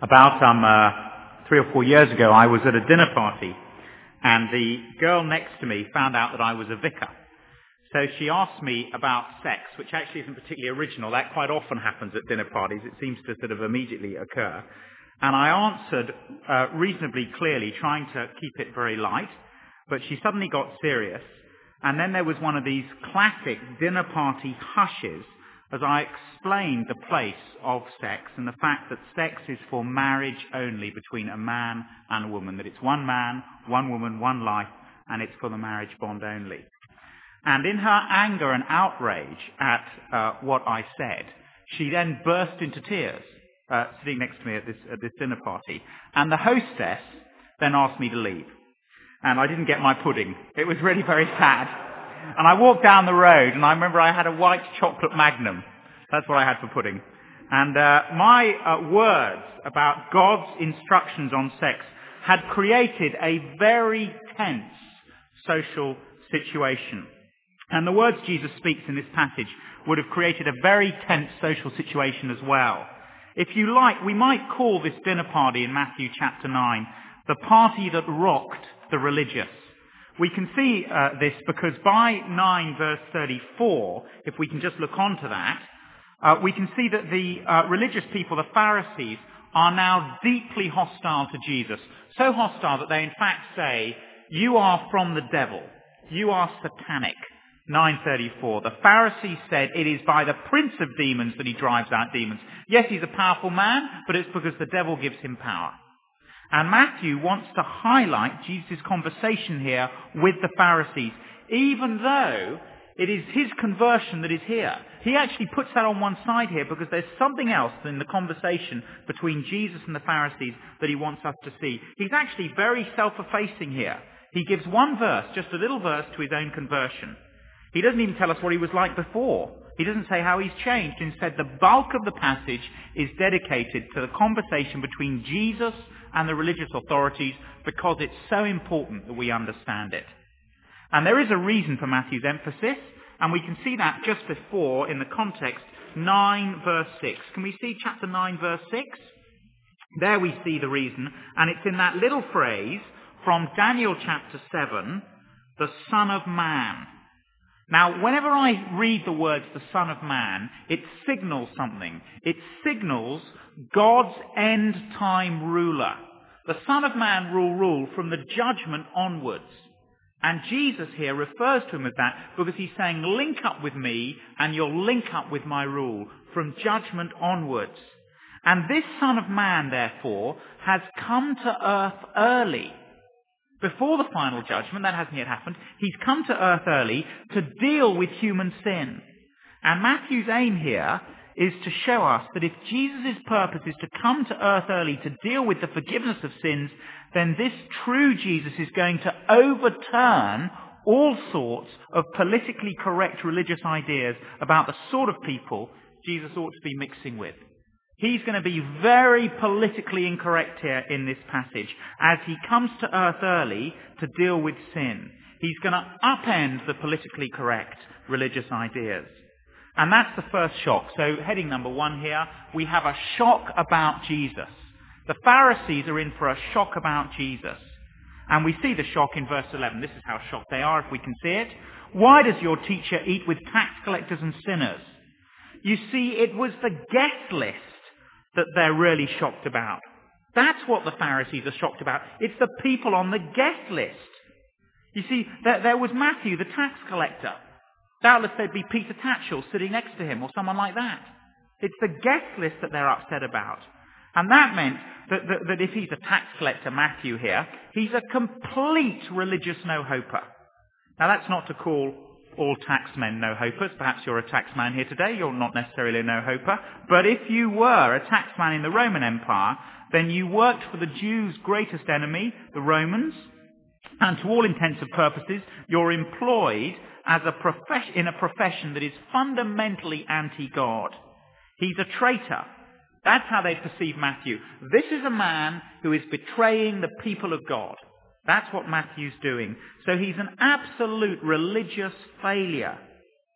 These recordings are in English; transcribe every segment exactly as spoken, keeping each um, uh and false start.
About um, uh, three or four years ago, I was at a dinner party, and the girl next to me found out that I was a vicar. So she asked me about sex, which actually isn't particularly original. That quite often happens at dinner parties. It seems to sort of immediately occur. And I answered uh, reasonably clearly, trying to keep it very light, but she suddenly got serious. And then there was one of these classic dinner party hushes as I explained the place of sex and the fact that sex is for marriage only between a man and a woman, that it's one man, one woman, one life, and it's for the marriage bond only. And in her anger and outrage at uh, what I said, she then burst into tears, uh, sitting next to me at this, at this dinner party. And the hostess then asked me to leave. And I didn't get my pudding. It was really very sad. And I walked down the road, and I remember I had a white chocolate Magnum. That's what I had for pudding. And uh, my uh, words about God's instructions on sex had created a very tense social situation. And the words Jesus speaks in this passage would have created a very tense social situation as well. If you like, we might call this dinner party in Matthew chapter nine the party that rocked the religious. We can see uh, this because by nine verse thirty-four, if we can just look on to that, uh, we can see that the uh, religious people, the Pharisees, are now deeply hostile to Jesus. So hostile that they in fact say, "You are from the devil. You are satanic." nine thirty-four. The Pharisees said it is by the prince of demons that he drives out demons. Yes, he's a powerful man, but it's because the devil gives him power. And Matthew wants to highlight Jesus' conversation here with the Pharisees, even though it is his conversion that is here. He actually puts that on one side here because there's something else in the conversation between Jesus and the Pharisees that he wants us to see. He's actually very self-effacing here. He gives one verse, just a little verse, to his own conversion. He doesn't even tell us what he was like before. He doesn't say how he's changed. Instead, the bulk of the passage is dedicated to the conversation between Jesus and the religious authorities because it's so important that we understand it. And there is a reason for Matthew's emphasis, and we can see that just before in the context, nine verse six. Can we see chapter nine verse six? There we see the reason, and it's in that little phrase from Daniel chapter seven, the Son of Man. Now, whenever I read the words, the Son of Man, it signals something. It signals God's end-time ruler. The Son of Man will rule from the judgment onwards. And Jesus here refers to him as that because he's saying, link up with me and you'll link up with my rule from judgment onwards. And this Son of Man, therefore, has come to earth early. Before the final judgment, that hasn't yet happened, he's come to earth early to deal with human sin. And Matthew's aim here is to show us that if Jesus' purpose is to come to earth early to deal with the forgiveness of sins, then this true Jesus is going to overturn all sorts of politically correct religious ideas about the sort of people Jesus ought to be mixing with. He's going to be very politically incorrect here in this passage as he comes to earth early to deal with sin. He's going to upend the politically correct religious ideas. And that's the first shock. So heading number one here, we have a shock about Jesus. The Pharisees are in for a shock about Jesus. And we see the shock in verse eleven. This is how shocked they are if we can see it. Why does your teacher eat with tax collectors and sinners? You see, it was the guest list that they're really shocked about. That's what the Pharisees are shocked about. It's the people on the guest list. You see, there, there was Matthew, the tax collector. Doubtless there'd be Peter Tatchell sitting next to him or someone like that. It's the guest list that they're upset about. And that meant that, that, that if he's a tax collector, Matthew here, he's a complete religious no-hoper. Now that's not to call all taxmen no-hopers. Perhaps you're a taxman here today. You're not necessarily a no-hoper. But if you were a taxman in the Roman Empire, then you worked for the Jews' greatest enemy, the Romans. And to all intents and purposes, you're employed as a profession, in a profession that is fundamentally anti-God. He's a traitor. That's how they perceive Matthew. This is a man who is betraying the people of God. That's what Matthew's doing. So he's an absolute religious failure.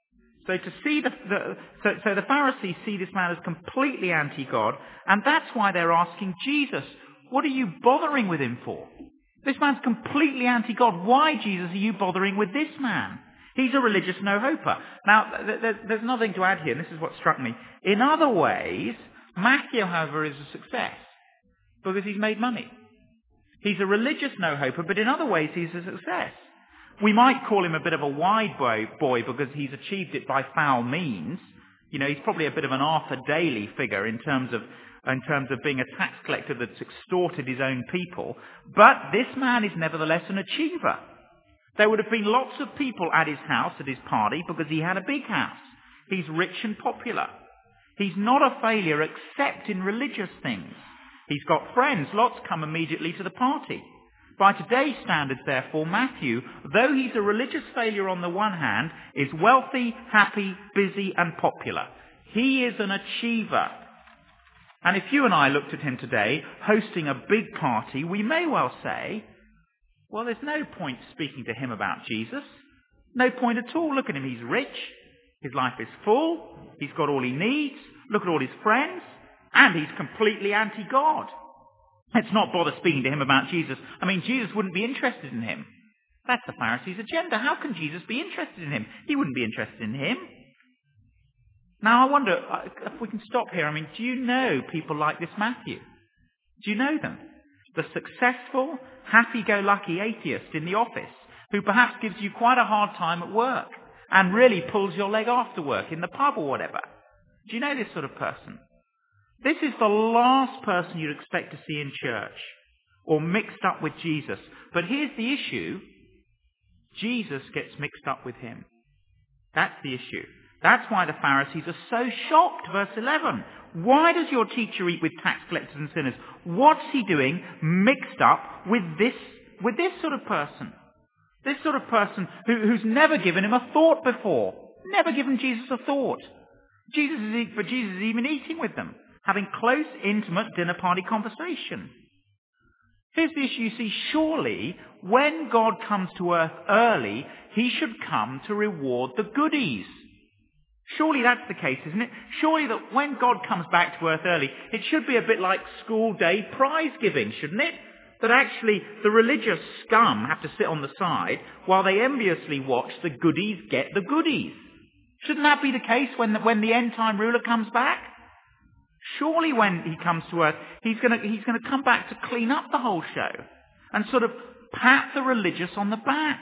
So to see the, the so, so the Pharisees see this man as completely anti-God, and that's why they're asking Jesus, what are you bothering with him for? This man's completely anti-God. Why, Jesus, are you bothering with this man? He's a religious no-hoper. Now, th- th- there's nothing to add here, and this is what struck me. In other ways, Matthew, however, is a success, because he's made money. He's a religious no-hoper, but in other ways he's a success. We might call him a bit of a wide boy, boy because he's achieved it by foul means. You know, he's probably a bit of an Arthur Daly figure in terms of in terms of being a tax collector that's extorted his own people. But this man is nevertheless an achiever. There would have been lots of people at his house, at his party, because he had a big house. He's rich and popular. He's not a failure except in religious things. He's got friends. Lots come immediately to the party. By today's standards, therefore, Matthew, though he's a religious failure on the one hand, is wealthy, happy, busy, and popular. He is an achiever. And if you and I looked at him today, hosting a big party, we may well say, well, there's no point speaking to him about Jesus. No point at all. Look at him. He's rich. His life is full. He's got all he needs. Look at all his friends. And he's completely anti-God. Let's not bother speaking to him about Jesus. I mean, Jesus wouldn't be interested in him. That's the Pharisees' agenda. How can Jesus be interested in him? He wouldn't be interested in him. Now, I wonder if we can stop here. I mean, do you know people like this Matthew? Do you know them? The successful, happy-go-lucky atheist in the office who perhaps gives you quite a hard time at work and really pulls your leg after work in the pub or whatever. Do you know this sort of person? This is the last person you'd expect to see in church or mixed up with Jesus. But here's the issue. Jesus gets mixed up with him. That's the issue. That's why the Pharisees are so shocked. Verse eleven. Why does your teacher eat with tax collectors and sinners? What's he doing mixed up with this, with this sort of person? This sort of person who, who's never given him a thought before. Never given Jesus a thought. Jesus is, but Jesus is even eating with them, having close, intimate dinner party conversation. Here's the issue. You see, surely when God comes to earth early, he should come to reward the goodies. Surely that's the case, isn't it? Surely that when God comes back to earth early, it should be a bit like school day prize giving, shouldn't it? That actually the religious scum have to sit on the side while they enviously watch the goodies get the goodies. Shouldn't that be the case when the, when the end-time ruler comes back? Surely when he comes to earth, he's going to he's going to come back to clean up the whole show and sort of pat the religious on the back.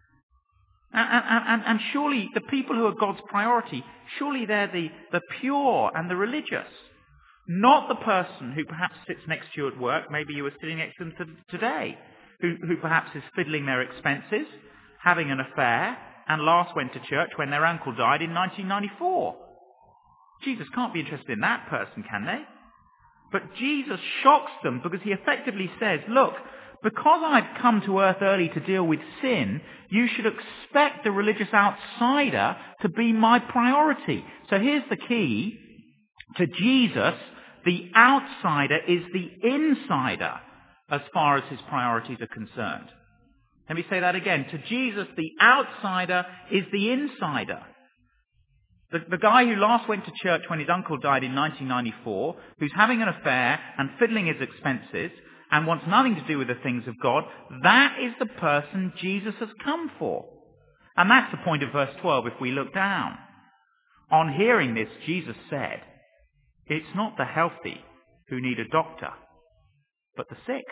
And, and, and, and surely the people who are God's priority, surely they're the, the pure and the religious. Not the person who perhaps sits next to you at work, maybe you were sitting next to them t- today, who, who perhaps is fiddling their expenses, having an affair, and last went to church when their uncle died in nineteen ninety-four. Jesus can't be interested in that person, can they? But Jesus shocks them because he effectively says, look, because I've come to earth early to deal with sin, you should expect the religious outsider to be my priority. So here's the key. To Jesus, the outsider is the insider as far as his priorities are concerned. Let me say that again. To Jesus, the outsider is the insider. The, the guy who last went to church when his uncle died in nineteen ninety-four, who's having an affair and fiddling his expenses and wants nothing to do with the things of God, that is the person Jesus has come for. And that's the point of verse twelve if we look down. On hearing this, Jesus said, it's not the healthy who need a doctor, but the sick.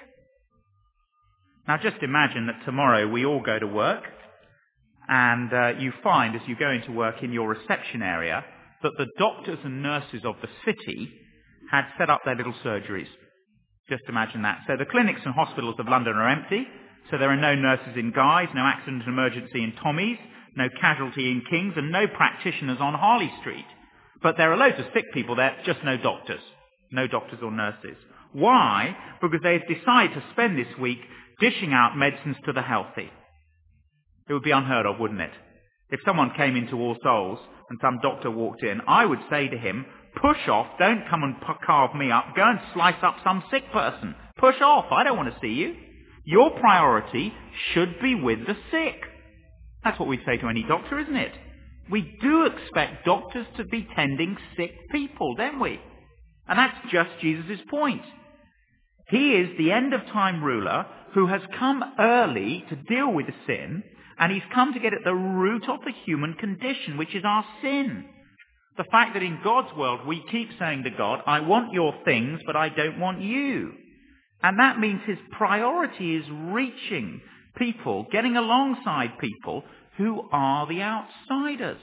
Now just imagine that tomorrow we all go to work and uh, you find as you go into work in your reception area that the doctors and nurses of the city had set up their little surgeries. Just imagine that. So the clinics and hospitals of London are empty, so there are no nurses in Guy's, no accident and emergency in Tommy's, no casualty in King's, and no practitioners on Harley Street. But there are loads of sick people there, just no doctors. No doctors or nurses. Why? Because they've decided to spend this week dishing out medicines to the healthy. It would be unheard of, wouldn't it? If someone came into All Souls and some doctor walked in, I would say to him, push off, don't come and p- carve me up, go and slice up some sick person. Push off, I don't want to see you. Your priority should be with the sick. That's what we'd say to any doctor, isn't it? We do expect doctors to be tending sick people, don't we? And that's just Jesus' point. He is the end-of-time ruler who has come early to deal with sin, and he's come to get at the root of the human condition, which is our sin. The fact that in God's world we keep saying to God, I want your things, but I don't want you. And that means his priority is reaching people, getting alongside people who are the outsiders,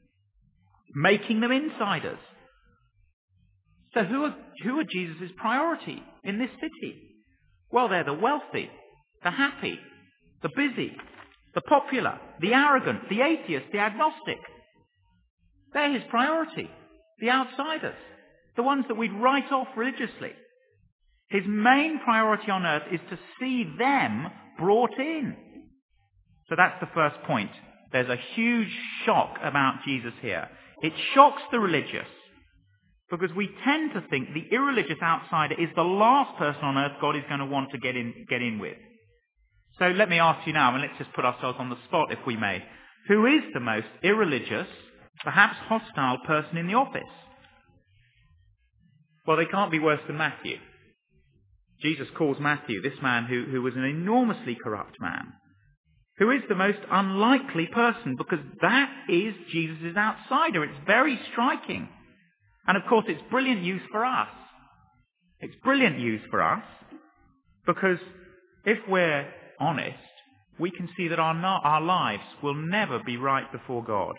making them insiders. So who are, who are Jesus' priority in this city? Well, they're the wealthy, the happy, the busy, the popular, the arrogant, the atheist, the agnostic. They're his priority, the outsiders, the ones that we'd write off religiously. His main priority on earth is to see them brought in. So that's the first point. There's a huge shock about Jesus here. It shocks the religious, because we tend to think the irreligious outsider is the last person on earth God is going to want to get in, get in with. So let me ask you now, and let's just put ourselves on the spot if we may. Who is the most irreligious, perhaps hostile person in the office? Well, they can't be worse than Matthew. Jesus calls Matthew, this man who, who was an enormously corrupt man, who is the most unlikely person, because that is Jesus' outsider. It's very striking. And of course, it's brilliant news for us. It's brilliant news for us, because if we're honest, we can see that our, our lives will never be right before God.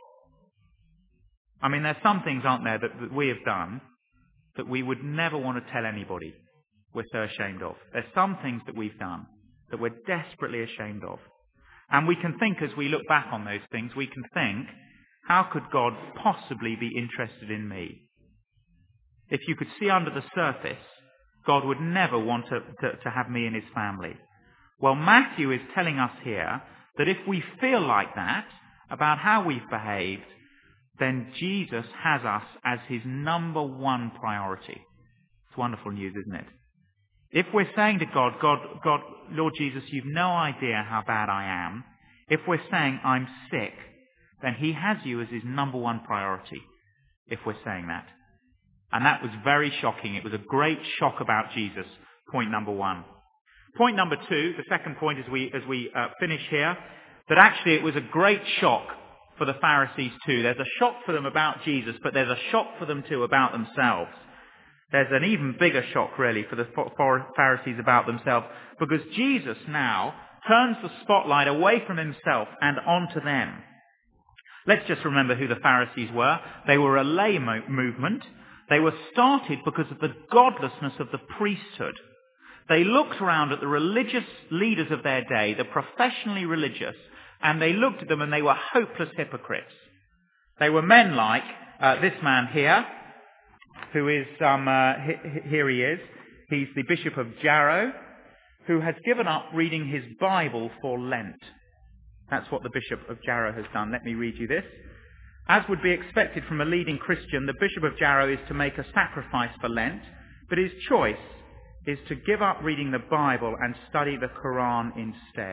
I mean, there's some things, aren't there, that, that we have done that we would never want to tell anybody we're so ashamed of. There's some things that we've done that we're desperately ashamed of. And we can think, as we look back on those things, we can think, how could God possibly be interested in me? If you could see under the surface, God would never want to, to, to have me in his family. Well, Matthew is telling us here that if we feel like that about how we've behaved, then Jesus has us as his number one priority. It's wonderful news, isn't it? If we're saying to God, God, God, Lord Jesus, you've no idea how bad I am. If we're saying I'm sick, then he has you as his number one priority, if we're saying that. And that was very shocking. It was a great shock about Jesus, point number one. Point number two, the second point as we, as we uh, finish here, that actually it was a great shock for the Pharisees too. There's a shock for them about Jesus, but there's a shock for them too about themselves. There's an even bigger shock really for the Pharisees about themselves, because Jesus now turns the spotlight away from himself and onto them. Let's just remember who the Pharisees were. They were a lay mo- movement. They were started because of the godlessness of the priesthood. They looked around at the religious leaders of their day, the professionally religious, and they looked at them and they were hopeless hypocrites. They were men like uh, this man here, who is, um, uh, he, here he is. He's the Bishop of Jarrow, who has given up reading his Bible for Lent. That's what the Bishop of Jarrow has done. Let me read you this. As would be expected from a leading Christian, the Bishop of Jarrow is to make a sacrifice for Lent, but his choice is to give up reading the Bible and study the Quran instead.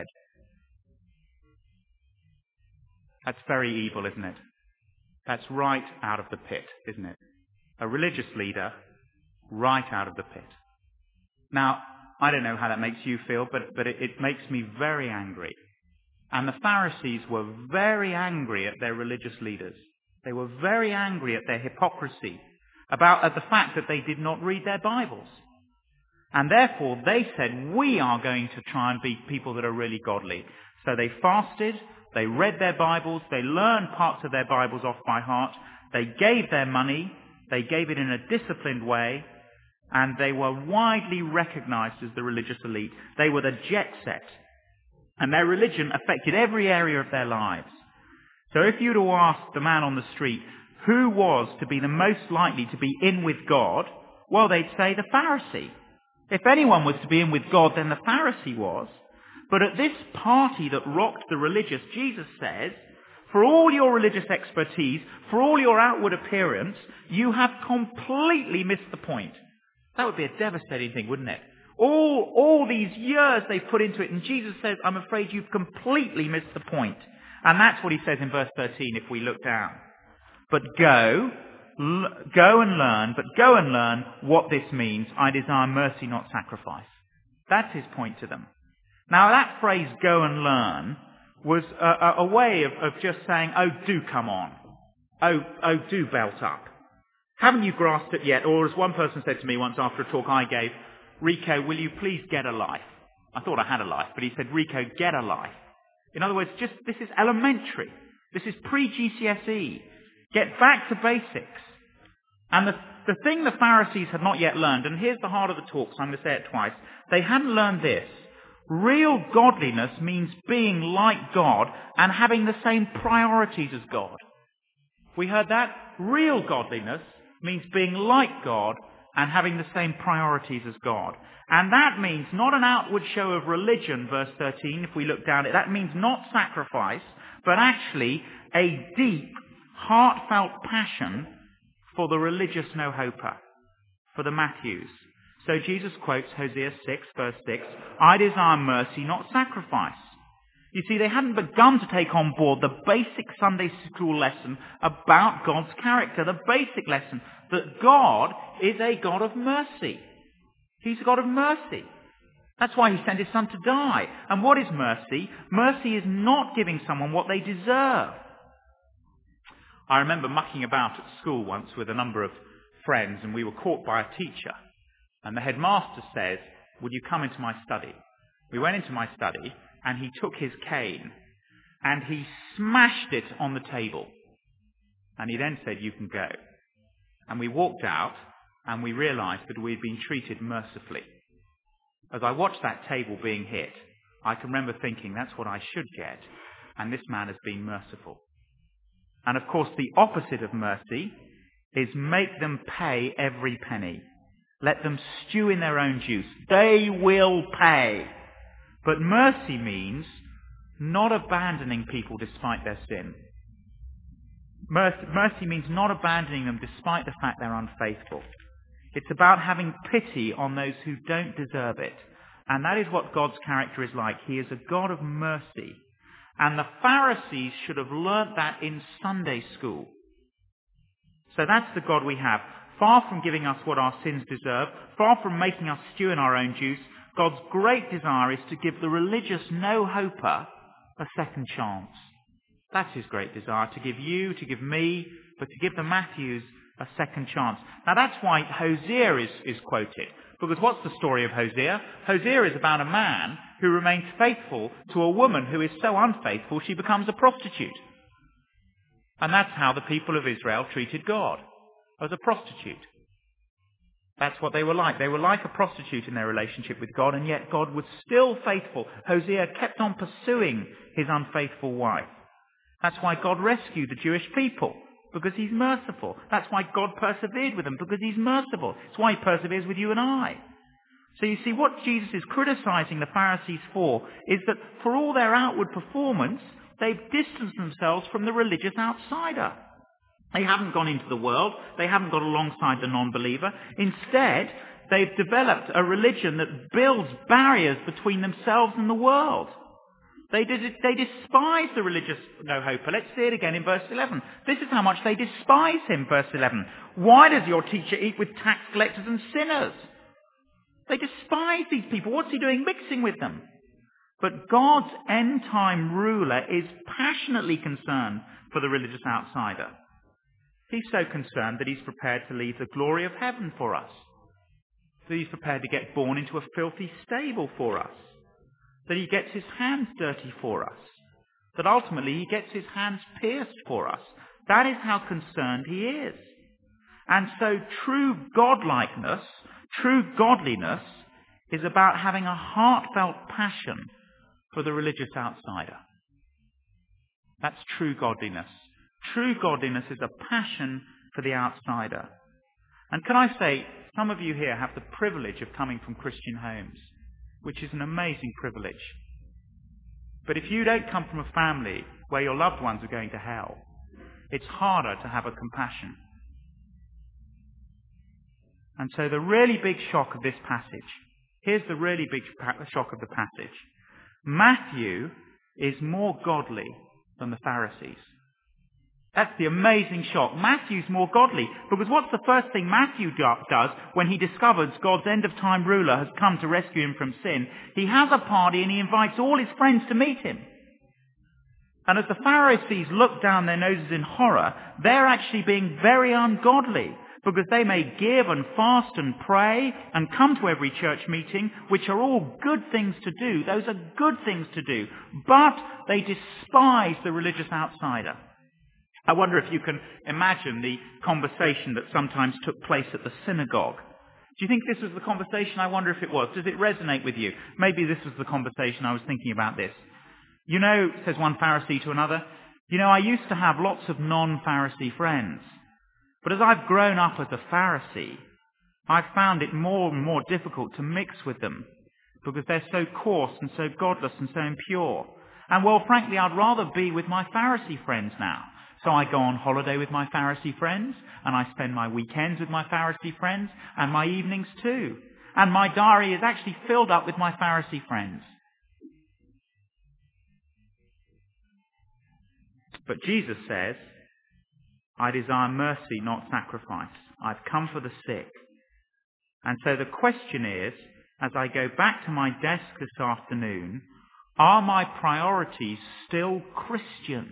That's very evil, isn't it? That's right out of the pit, isn't it? A religious leader right out of the pit. Now, I don't know how that makes you feel, but, but it, it makes me very angry. And the Pharisees were very angry at their religious leaders. They were very angry at their hypocrisy, about at the fact that they did not read their Bibles. And therefore they said, we are going to try and be people that are really godly. So they fasted, they read their Bibles, they learned parts of their Bibles off by heart, they gave their money, they gave it in a disciplined way, and they were widely recognized as the religious elite. They were the jet set. And their religion affected every area of their lives. So if you were to ask the man on the street who was to be the most likely to be in with God, well, they'd say the Pharisee. If anyone was to be in with God, then the Pharisee was. But at this party that rocked the religious, Jesus says, for all your religious expertise, for all your outward appearance, you have completely missed the point. That would be a devastating thing, wouldn't it? All, all these years they've put into it, and Jesus says, I'm afraid you've completely missed the point. And that's what he says in verse thirteen if we look down. But go, l- go and learn, but go and learn what this means. I desire mercy, not sacrifice. That's his point to them. Now that phrase, go and learn, was a, a, a way of, of just saying, oh, do come on. Oh, oh, do belt up. Haven't you grasped it yet? Or as one person said to me once after a talk I gave, Rico, will you please get a life? I thought I had a life, but he said, Rico, get a life. In other words, just this is elementary. This is pre-G C S E. Get back to basics. And the, the thing the Pharisees had not yet learned, and here's the heart of the talk, so I'm going to say it twice. They hadn't learned this. Real godliness means being like God and having the same priorities as God. We heard that? Real godliness means being like God and having the same priorities as God. And that means not an outward show of religion, verse thirteen, if we look down it. That means not sacrifice, but actually a deep, heartfelt passion for the religious no-hoper, for the Matthews. So Jesus quotes Hosea six, verse six, I desire mercy, not sacrifice. You see, they hadn't begun to take on board the basic Sunday school lesson about God's character, the basic lesson that God is a God of mercy. He's a God of mercy. That's why he sent his son to die. And what is mercy? Mercy is not giving someone what they deserve. I remember mucking about at school once with a number of friends, and we were caught by a teacher. And the headmaster says, would you come into my study? We went into my study, and he took his cane, and he smashed it on the table. And he then said, you can go. And we walked out, and we realized that we'd been treated mercifully. As I watched that table being hit, I can remember thinking, that's what I should get, and this man has been merciful. And of course, the opposite of mercy is make them pay every penny. Let them stew in their own juice. They will pay. But mercy means not abandoning people despite their sin. Mercy, mercy means not abandoning them despite the fact they're unfaithful. It's about having pity on those who don't deserve it. And that is what God's character is like. He is a God of mercy. And the Pharisees should have learnt that in Sunday school. So that's the God we have. Far from giving us what our sins deserve, far from making us stew in our own juice, God's great desire is to give the religious no-hoper a second chance. That's his great desire, to give you, to give me, but to give the Matthews a second chance. Now that's why Hosea is, is quoted. Because what's the story of Hosea? Hosea is about a man who remains faithful to a woman who is so unfaithful she becomes a prostitute. And that's how the people of Israel treated God, as a prostitute. That's what they were like. They were like a prostitute in their relationship with God, and yet God was still faithful. Hosea kept on pursuing his unfaithful wife. That's why God rescued the Jewish people, because he's merciful. That's why God persevered with them, because he's merciful. It's why he perseveres with you and I. So you see, what Jesus is criticizing the Pharisees for is that for all their outward performance, they've distanced themselves from the religious outsider. They haven't gone into the world. They haven't got alongside the non-believer. Instead, they've developed a religion that builds barriers between themselves and the world. They, did, they despise the religious no-hoper. Let's see it again in verse eleven. This is how much they despise him, verse eleven. Why does your teacher eat with tax collectors and sinners? They despise these people. What's he doing mixing with them? But God's end-time ruler is passionately concerned for the religious outsider. He's so concerned that he's prepared to leave the glory of heaven for us. That he's prepared to get born into a filthy stable for us. That he gets his hands dirty for us. That ultimately he gets his hands pierced for us. That is how concerned he is. And so true godlikeness, true godliness, is about having a heartfelt passion for the religious outsider. That's true godliness. True godliness is a passion for the outsider. And can I say, some of you here have the privilege of coming from Christian homes, which is an amazing privilege. But if you don't come from a family where your loved ones are going to hell, it's harder to have a compassion. And so the really big shock of this passage, here's the really big shock of the passage. Matthew is more godly than the Pharisees. That's the amazing shock. Matthew's more godly, because what's the first thing Matthew do- does when he discovers God's end-of-time ruler has come to rescue him from sin? He has a party and he invites all his friends to meet him. And as the Pharisees look down their noses in horror, they're actually being very ungodly, because they may give and fast and pray and come to every church meeting, which are all good things to do. Those are good things to do. But they despise the religious outsider. I wonder if you can imagine the conversation that sometimes took place at the synagogue. Do you think this was the conversation? I wonder if it was. Does it resonate with you? Maybe this was the conversation I was thinking about this. You know, says one Pharisee to another, you know, I used to have lots of non-Pharisee friends. But as I've grown up as a Pharisee, I've found it more and more difficult to mix with them, because they're so coarse and so godless and so impure. And well, frankly, I'd rather be with my Pharisee friends now. So I go on holiday with my Pharisee friends, and I spend my weekends with my Pharisee friends, and my evenings too. And my diary is actually filled up with my Pharisee friends. But Jesus says, I desire mercy, not sacrifice. I've come for the sick. And so the question is, as I go back to my desk this afternoon, are my priorities still Christian?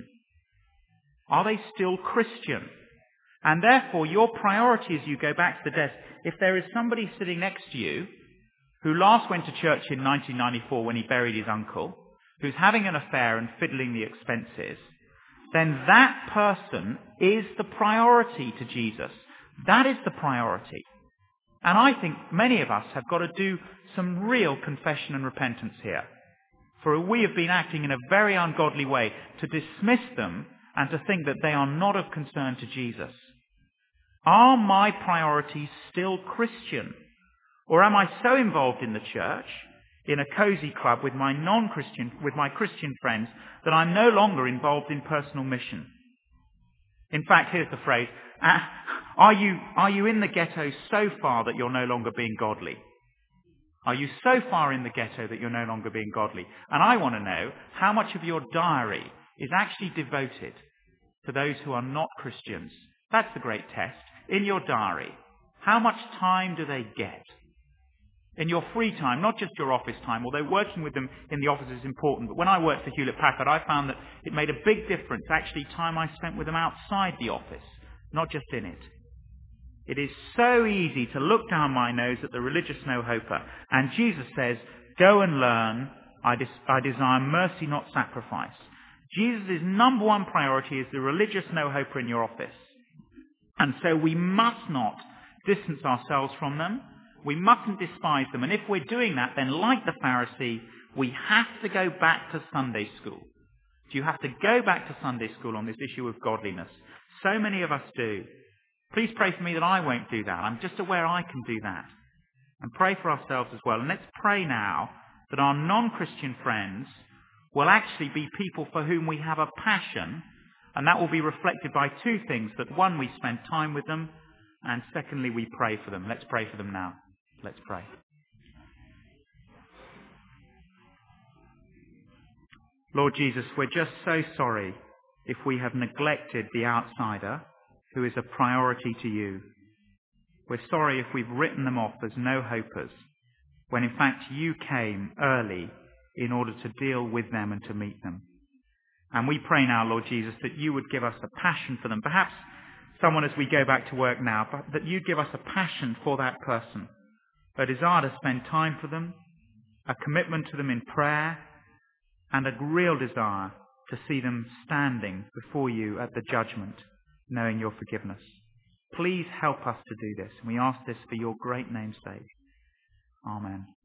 Are they still Christian? And therefore, your priority as you go back to the desk, if there is somebody sitting next to you who last went to church in nineteen ninety-four when he buried his uncle, who's having an affair and fiddling the expenses, then that person is the priority to Jesus. That is the priority. And I think many of us have got to do some real confession and repentance here. For we have been acting in a very ungodly way to dismiss them and to think that they are not of concern to Jesus. Are my priorities still Christian? Or am I so involved in the church, in a cozy club with my non-Christian, with my Christian friends, that I'm no longer involved in personal mission? In fact, here's the phrase, uh, are you, are you in the ghetto so far that you're no longer being godly? Are you so far in the ghetto that you're no longer being godly? And I want to know how much of your diary is actually devoted to those who are not Christians. That's the great test. In your diary, how much time do they get? In your free time, not just your office time, although working with them in the office is important, but when I worked for Hewlett Packard, I found that it made a big difference, actually, time I spent with them outside the office, not just in it. It is so easy to look down my nose at the religious no-hoper, and Jesus says, go and learn, I, des- I desire mercy, not sacrifice. Jesus' number one priority is the religious no-hoper in your office. And so we must not distance ourselves from them. We mustn't despise them. And if we're doing that, then like the Pharisee, we have to go back to Sunday school. Do you have to go back to Sunday school on this issue of godliness? So many of us do. Please pray for me that I won't do that. I'm just aware I can do that. And pray for ourselves as well. And let's pray now that our non-Christian friends will actually be people for whom we have a passion, and that will be reflected by two things, that one, we spend time with them, and secondly, we pray for them. Let's pray for them now. Let's pray. Lord Jesus, we're just so sorry if we have neglected the outsider who is a priority to you. We're sorry if we've written them off as no-hopers, when in fact you came early in order to deal with them and to meet them. And we pray now, Lord Jesus, that you would give us a passion for them. Perhaps someone as we go back to work now, but that you'd give us a passion for that person, a desire to spend time for them, a commitment to them in prayer, and a real desire to see them standing before you at the judgment, knowing your forgiveness. Please help us to do this. And we ask this for your great name's sake. Amen.